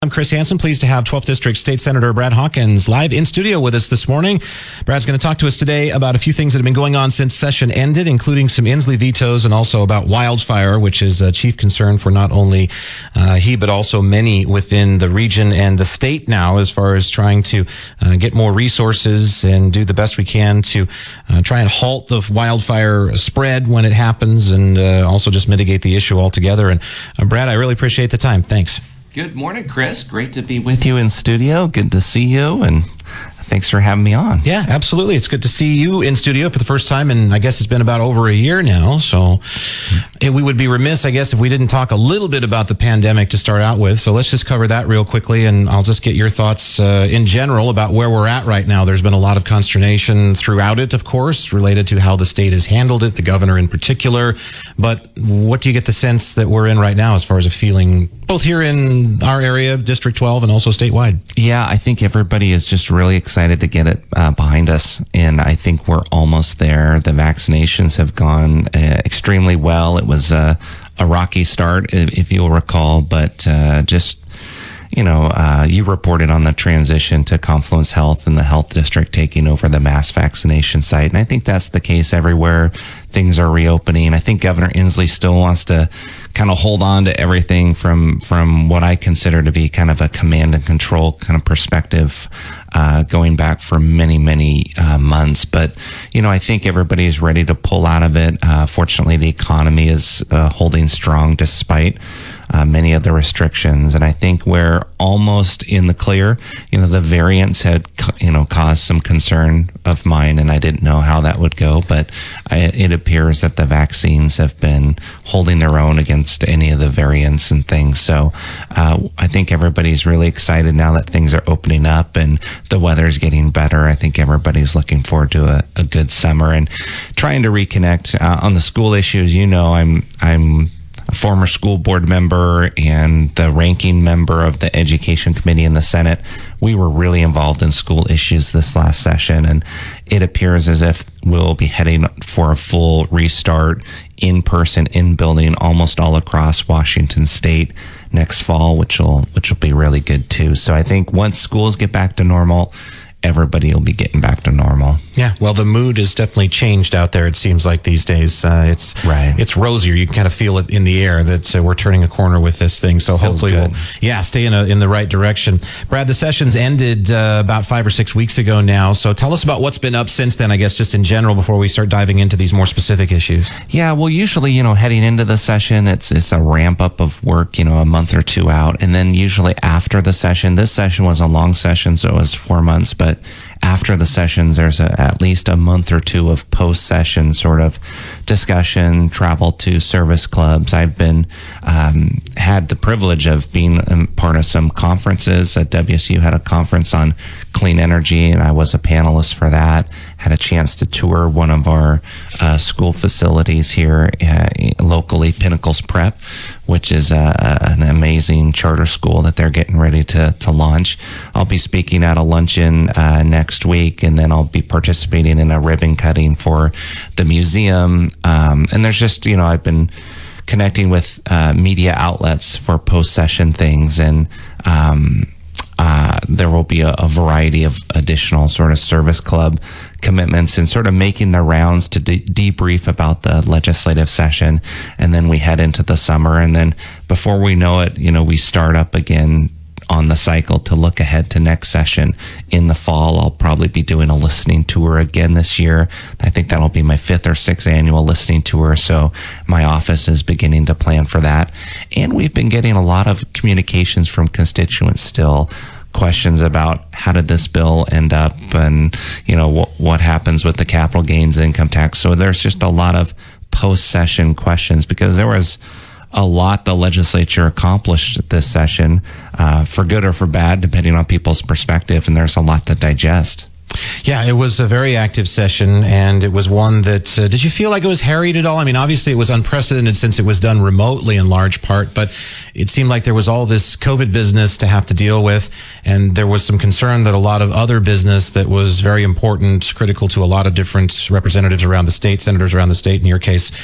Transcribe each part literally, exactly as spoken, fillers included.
I'm Chris Hansen, pleased to have twelfth District State Senator Brad Hawkins live in studio with us this morning. Brad's going to talk to us today about a few things that have been going on since session ended, including some Inslee vetoes and also about wildfire, which is a chief concern for not only uh, he, but also many within the region and the state now, as far as trying to uh, get more resources and do the best we can to uh, try and halt the wildfire spread when it happens, and uh, also just mitigate the issue altogether. And uh, Brad, I really appreciate the time. Thanks. Good morning, Chris. Great to be with you in studio. Good to see you, and thanks for having me on. Yeah, absolutely. It's good to see you in studio for the first time, and I guess it's been about over a year now. So it, we would be remiss, I guess, if we didn't talk a little bit about the pandemic to start out with. So let's just cover that real quickly, and I'll just get your thoughts uh, in general about where we're at right now. There's been a lot of consternation throughout it, of course, related to how the state has handled it, the governor in particular. But what do you get the sense that we're in right now as far as a feeling, both here in our area, District twelve, and also statewide? Yeah, I think everybody is just really excited to get it uh, behind us, and I think we're almost there. The vaccinations have gone uh, extremely well. It was uh, a rocky start, if you'll recall, but uh, just you know, uh, you reported on the transition to Confluence Health and the health district taking over the mass vaccination site. And I think that's the case everywhere. Things are reopening. I think Governor Inslee still wants to kind of hold on to everything from, from what I consider to be kind of a command and control kind of perspective, uh, going back for many, many uh, months. But, you know, I think everybody is ready to pull out of it. Uh, fortunately, the economy is uh, holding strong despite Uh, many of the restrictions, and I think we're almost in the clear. You know, the variants had, you know, caused some concern of mine, and I didn't know how that would go, but I, it appears that the vaccines have been holding their own against any of the variants and things. So uh, I think everybody's really excited now that things are opening up and the weather's getting better. I think everybody's looking forward to a, a good summer and trying to reconnect uh, on the school issues. You know, I'm I'm a former school board member and the ranking member of the Education Committee in the Senate. We were really involved in school issues this last session, and it appears as if we'll be heading for a full restart in person, in building, almost all across Washington State next fall, which will which will be really good too. So I think once schools get back to normal, everybody will be getting back to normal. Yeah, well, the mood has definitely changed out there, it seems like these days. Uh, it's right. It's rosier. You can kind of feel it in the air that uh, we're turning a corner with this thing. So Feels hopefully good. we'll, yeah, stay in, a, in the right direction. Brad, the sessions ended uh, about five or six weeks ago now. So tell us about what's been up since then, I guess, just in general, before we start diving into these more specific issues. Yeah, well, usually, you know, heading into the session, it's it's a ramp up of work, you know, a month or two out. And then usually after the session, this session was a long session, so it was four months, but after the sessions, there's a, at least a month or two of post-session sort of discussion, travel to service clubs. I've been um, had the privilege of being um, part of some conferences. At W S U had a conference on clean energy, and I was a panelist for that. Had a chance to tour one of our uh, school facilities here uh, locally, Pinnacles Prep, which is uh, an amazing charter school that they're getting ready to, to launch. I'll be speaking at a luncheon uh, next week, and then I'll be participating in a ribbon cutting for the museum. Um, and there's just, you know, I've been connecting with uh, media outlets for post-session things, and um, Uh, there will be a, a variety of additional sort of service club commitments and sort of making the rounds to de- debrief about the legislative session. And then we head into the summer. And then before we know it, you know, we start up again on the cycle to look ahead to next session in the fall. I'll probably be doing a listening tour again this year. I think that'll be my fifth or sixth annual listening tour. So my office is beginning to plan for that. And we've been getting a lot of communications from constituents still, questions about how did this bill end up, and, you know, what, what happens with the capital gains income tax. So there's just a lot of post-session questions, because there was a lot the legislature accomplished this session, uh, for good or for bad, depending on people's perspective, and there's a lot to digest. Yeah, it was a very active session, and it was one that, uh, did you feel like it was harried at all? I mean, obviously it was unprecedented since it was done remotely in large part, but it seemed like there was all this COVID business to have to deal with, and there was some concern that a lot of other business that was very important, critical to a lot of different representatives around the state, senators around the state in your case,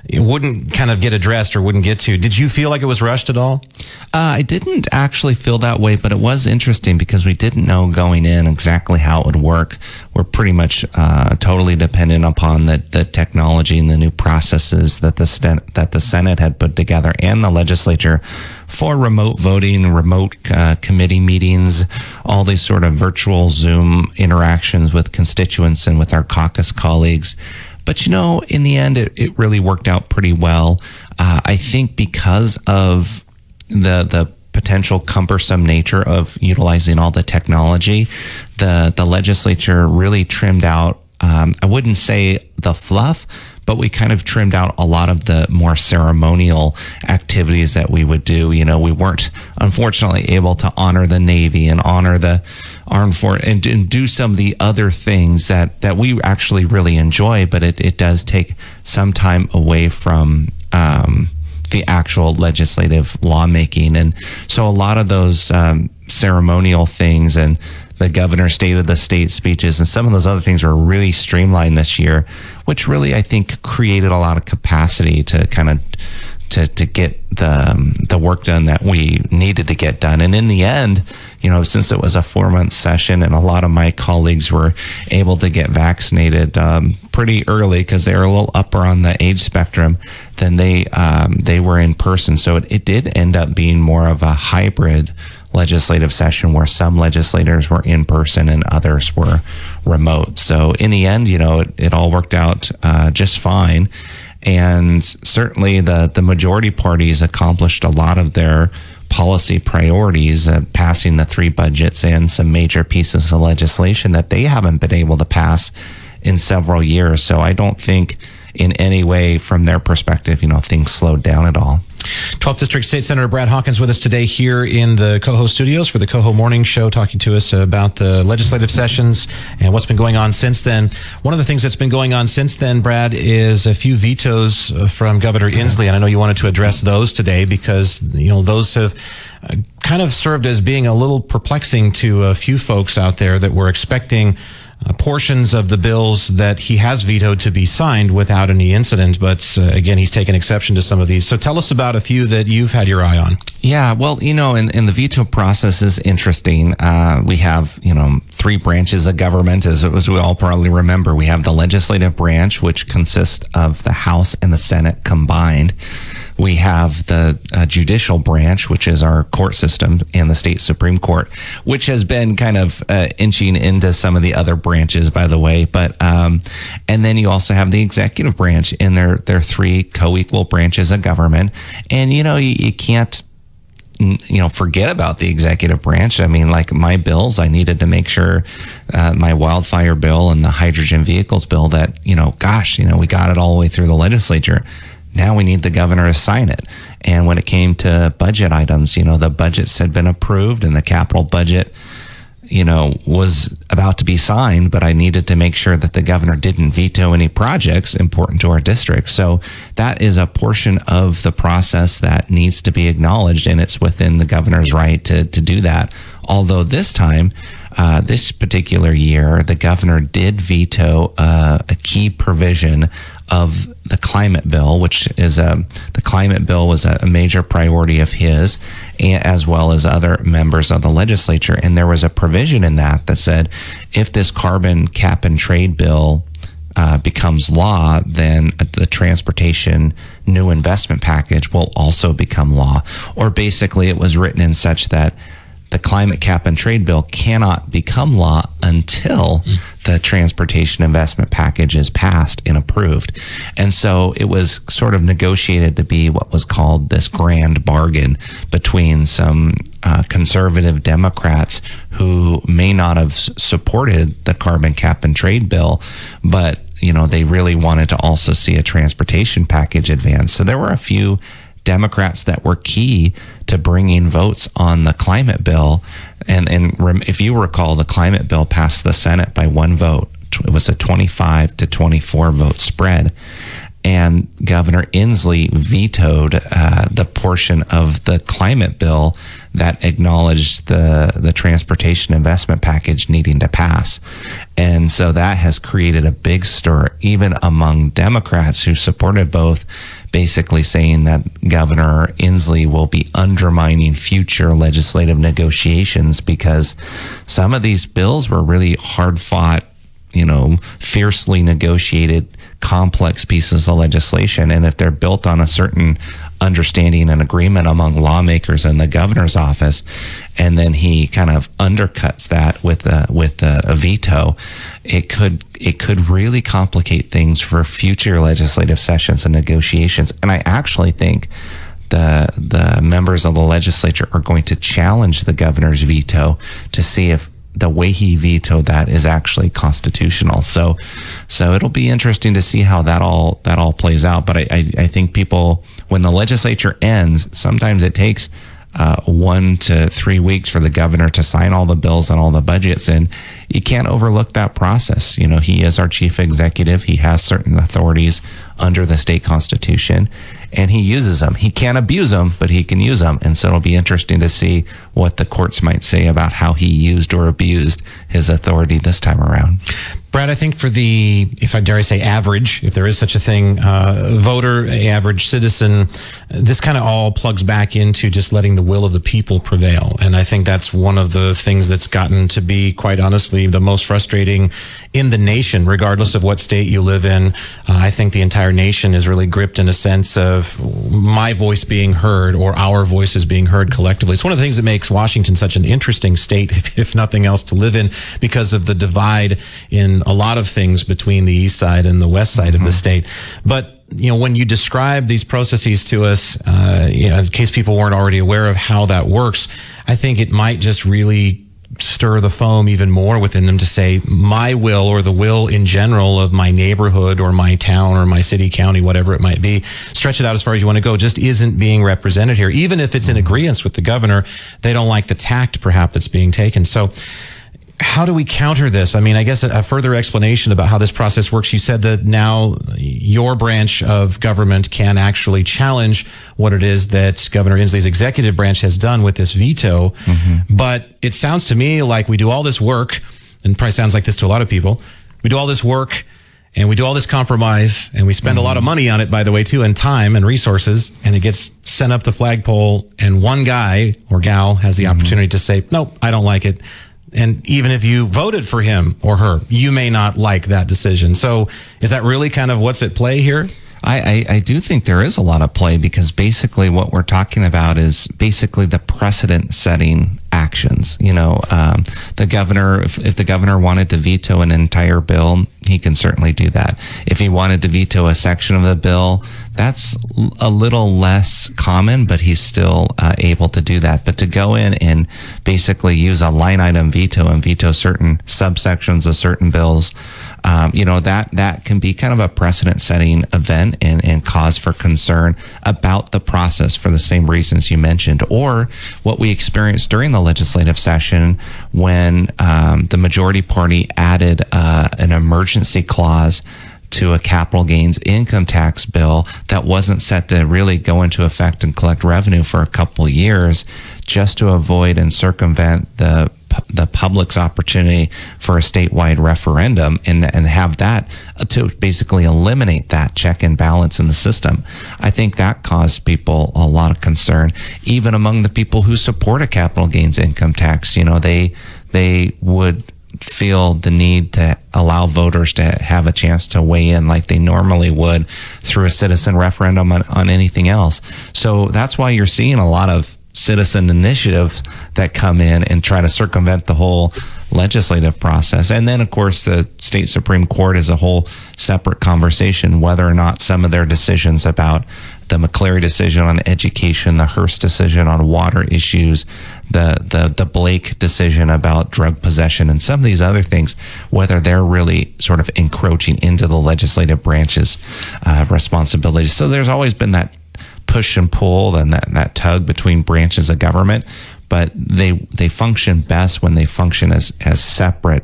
it wouldn't kind of get addressed or wouldn't get to. Did you feel like it was rushed at all? Uh, I didn't actually feel that way, but it was interesting because we didn't know going in exactly how it would work. We're pretty much uh, totally dependent upon the, the technology and the new processes that the Sen- that the Senate had put together and the legislature for remote voting, remote uh, committee meetings, all these sort of virtual Zoom interactions with constituents and with our caucus colleagues. But, you know, in the end, it, it really worked out pretty well. Uh, I think because of the the potential cumbersome nature of utilizing all the technology, the, the legislature really trimmed out, um, I wouldn't say the fluff, but we kind of trimmed out a lot of the more ceremonial activities that we would do. You know, we weren't unfortunately able to honor the Navy and honor the armed force and, and do some of the other things that, that we actually really enjoy, but it, it does take some time away from um, the actual legislative lawmaking. And so a lot of those um, ceremonial things and the governor's State of the State speeches and some of those other things were really streamlined this year, which really, I think, created a lot of capacity to kind of to to get the um, the work done that we needed to get done. And in the end, you know, since it was a four month session and a lot of my colleagues were able to get vaccinated um, pretty early because they were a little upper on the age spectrum, then they um, they were in person. So it, it did end up being more of a hybrid legislative session where some legislators were in person and others were remote. So in the end, you know, it, it all worked out uh, just fine. And certainly the, the majority parties accomplished a lot of their policy priorities, uh, passing the three budgets and some major pieces of legislation that they haven't been able to pass in several years. So I don't think in any way from their perspective, you know, things slowed down at all. twelfth District State Senator Brad Hawkins with us today here in the Coho studios for the Coho Morning Show, talking to us about the legislative sessions and what's been going on since then. One of the things that's been going on since then, Brad, is a few vetoes from Governor Inslee, and I know you wanted to address those today because, you know, those have uh, kind of served as being a little perplexing to a few folks out there that were expecting Uh, portions of the bills that he has vetoed to be signed without any incident. But uh, again, he's taken exception to some of these. So tell us about a few that you've had your eye on. Yeah, well, you know, and, and the veto process is interesting. Uh, we have, you know, three branches of government, as, as we all probably remember. We have the legislative branch, which consists of the House and the Senate combined. We have the uh, judicial branch, which is our court system, and the state Supreme Court, which has been kind of uh, inching into some of the other branches, by the way. But um, and then you also have the executive branch, and they're they're three co-equal branches of government. And you know, you, you can't you know forget about the executive branch. I mean, like my bills, I needed to make sure uh, my wildfire bill and the hydrogen vehicles bill that you know, gosh, you know, we got it all the way through the legislature. Now we need the governor to sign it. And when it came to budget items, you know, the budgets had been approved and the capital budget, you know, was about to be signed, but I needed to make sure that the governor didn't veto any projects important to our district. So that is a portion of the process that needs to be acknowledged, and it's within the governor's right to, to do that. Although this time, uh, this particular year, the governor did veto uh, a key provision of the climate bill, which is a, the climate bill was a, a major priority of his, and, as well as other members of the legislature. And there was a provision in that that said, if this carbon cap and trade bill uh, becomes law, then the transportation new investment package will also become law. Or basically it was written in such that the climate cap and trade bill cannot become law until mm. the transportation investment package is passed and approved. And so it was sort of negotiated to be what was called this grand bargain between some uh, conservative Democrats who may not have s- supported the carbon cap and trade bill, but you know, they really wanted to also see a transportation package advance. So there were a few Democrats that were key to bringing votes on the climate bill. And, and rem- if you recall, the climate bill passed the Senate by one vote. It was a twenty-five to twenty-four vote spread. and Governor Inslee vetoed uh, the portion of the climate bill that acknowledged the the transportation investment package needing to pass. And so that has created a big stir even among Democrats who supported both, basically saying that Governor Inslee will be undermining future legislative negotiations because some of these bills were really hard fought, you know, fiercely negotiated, complex pieces of legislation. And if they're built on a certain understanding and agreement among lawmakers in the governor's office, and then he kind of undercuts that with a, with a, a veto, it could it could really complicate things for future legislative sessions and negotiations. And I actually think the the members of the legislature are going to challenge the governor's veto to see if the way he vetoed that is actually constitutional. So, so it'll be interesting to see how that all that all plays out. But I, I, I think people, when the legislature ends, sometimes it takes uh, one to three weeks for the governor to sign all the bills and all the budgets, and you can't overlook that process. You know, he is our chief executive. He has certain authorities under the state constitution, and he uses them. He can't abuse them, but he can use them. And so it'll be interesting to see what the courts might say about how he used or abused his authority this time around. Brad, I think for the, if I dare I say average, if there is such a thing, uh, voter, average citizen, this kind of all plugs back into just letting the will of the people prevail. And I think that's one of the things that's gotten to be, quite honestly, the most frustrating in the nation, regardless of what state you live in. Uh, I think the entire nation is really gripped in a sense of my voice being heard, or our voices being heard collectively. It's one of the things that makes Washington such an interesting state, if, if nothing else, to live in, because of the divide in a lot of things between the east side and the west side mm-hmm. of the state. But you know, when you describe these processes to us, uh, you know, in case people weren't already aware of how that works, I think it might just really stir the foam even more within them to say, my will, or the will in general of my neighborhood or my town or my city, county, whatever it might be, stretch it out as far as you want to go, just isn't being represented here. Even if it's in agreement with the governor, they don't like the tact perhaps that's being taken. So how do we counter this? I mean, I guess a, a further explanation about how this process works. You said that now your branch of government can actually challenge what it is that Governor Inslee's executive branch has done with this veto. Mm-hmm. But it sounds to me like we do all this work, and probably sounds like this to a lot of people. We do all this work and we do all this compromise, and we spend mm-hmm. a lot of money on it, by the way, too, and time and resources, and it gets sent up the flagpole, and one guy or gal has the mm-hmm. opportunity to say, nope, I don't like it. And even if you voted for him or her, you may not like that decision. So is that really kind of what's at play here? I, I, I do think there is a lot of play, because basically what we're talking about is basically the precedent setting actions. You know, um, the governor, if, if the governor wanted to veto an entire bill, he can certainly do that. If he wanted to veto a section of the bill, that's a little less common, but he's still uh, able to do that. But to go in and basically use a line item veto and veto certain subsections of certain bills, um, you know, that, that can be kind of a precedent setting event and, and cause for concern about the process for the same reasons you mentioned, or what we experienced during the legislative session when um, the majority party added uh, an emergency clause to a capital gains income tax bill that wasn't set to really go into effect and collect revenue for a couple years, just to avoid and circumvent the the public's opportunity for a statewide referendum, and and have that to basically eliminate that check and balance in the system. I think that caused people a lot of concern, even among the people who support a capital gains income tax. You know, they they would feel the need to allow voters to have a chance to weigh in like they normally would through a citizen referendum on, on anything else. So that's why you're seeing a lot of citizen initiatives that come in and try to circumvent the whole legislative process. And then, of course, the state Supreme Court is a whole separate conversation, whether or not some of their decisions about the McCleary decision on education, the Hearst decision on water issues, the, the, the Blake decision about drug possession, and some of these other things, whether they're really sort of encroaching into the legislative branch's uh, responsibilities. So there's always been that push and pull and that, that tug between branches of government, but they they function best when they function as as separate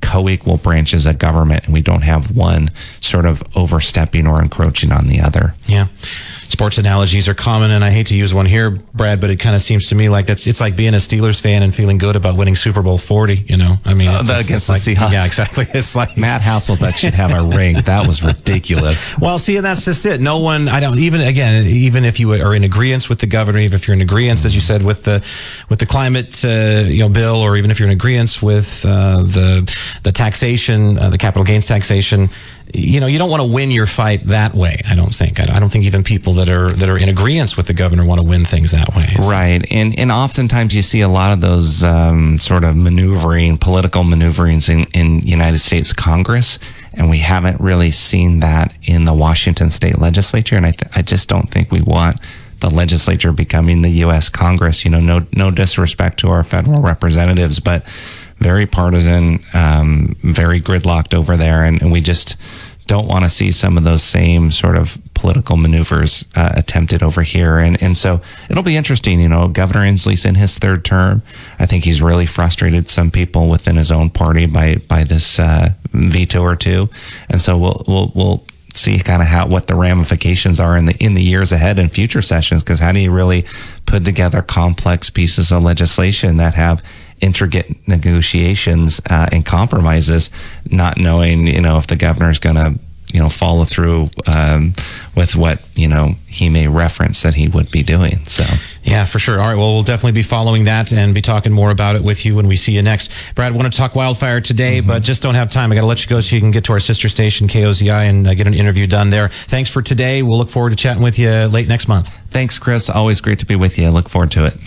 co-equal branches of government, and we don't have one sort of overstepping or encroaching on the other. Yeah. Sports analogies are common, and I hate to use one here, Brad, but it kind of seems to me like that's it's like being a Steelers fan and feeling good about winning Super Bowl forty. You know, I mean, it's, uh, it's, against it's the like, Seahawks. Yeah, exactly. It's like Matt Hasselbeck should have a ring. That was ridiculous. Well, see, and that's just it. No one, I don't even again, even if you are in agreement with the governor, even if you're in agreement, as you said, with the with the climate, uh, you know, bill, or even if you're in agreement with uh, the the taxation, uh, the capital gains taxation. You know, you don't want to win your fight that way. I don't think. I, I don't think even people that are that are in agreement with the governor want to win things that way. So. Right, and and oftentimes you see a lot of those um, sort of maneuvering, political maneuverings in in United States Congress, and we haven't really seen that in the Washington State Legislature. And I th- I just don't think we want the legislature becoming the U S Congress. You know, no no disrespect to our federal representatives, but very partisan, um, very gridlocked over there, and, and we just don't want to see some of those same sort of political maneuvers uh, attempted over here. And and so it'll be interesting. You know, Governor Inslee's in his third term. I think he's really frustrated some people within his own party by by this uh, veto or two, and so we'll we'll we'll see kind of how what the ramifications are in the in the years ahead in future sessions. Because how do you really put together complex pieces of legislation that have intricate negotiations uh, and compromises, not knowing, you know, if the governor's going to, you know, follow through um, with what, you know, he may reference that he would be doing. So, yeah, for sure. All right. Well, we'll definitely be following that and be talking more about it with you when we see you next. Brad, I want to talk wildfire today, mm-hmm. but just don't have time. I got to let you go so you can get to our sister station, K O Z I, and uh, get an interview done there. Thanks for today. We'll look forward to chatting with you late next month. Thanks, Chris. Always great to be with you. I look forward to it.